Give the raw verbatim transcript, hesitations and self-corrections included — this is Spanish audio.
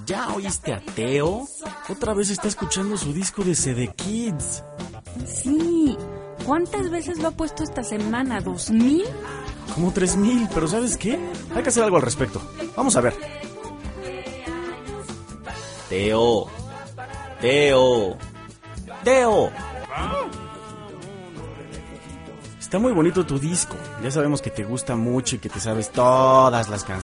¿Ya oíste a Teo? Otra vez está escuchando su disco de C D Kids. Sí. ¿Cuántas veces lo ha puesto esta semana? ¿Dos mil? Como tres mil, pero ¿sabes qué? Hay que hacer algo al respecto. Vamos a ver. Teo. Teo. Teo. Está muy bonito tu disco. Ya sabemos que te gusta mucho y que te sabes todas las canciones.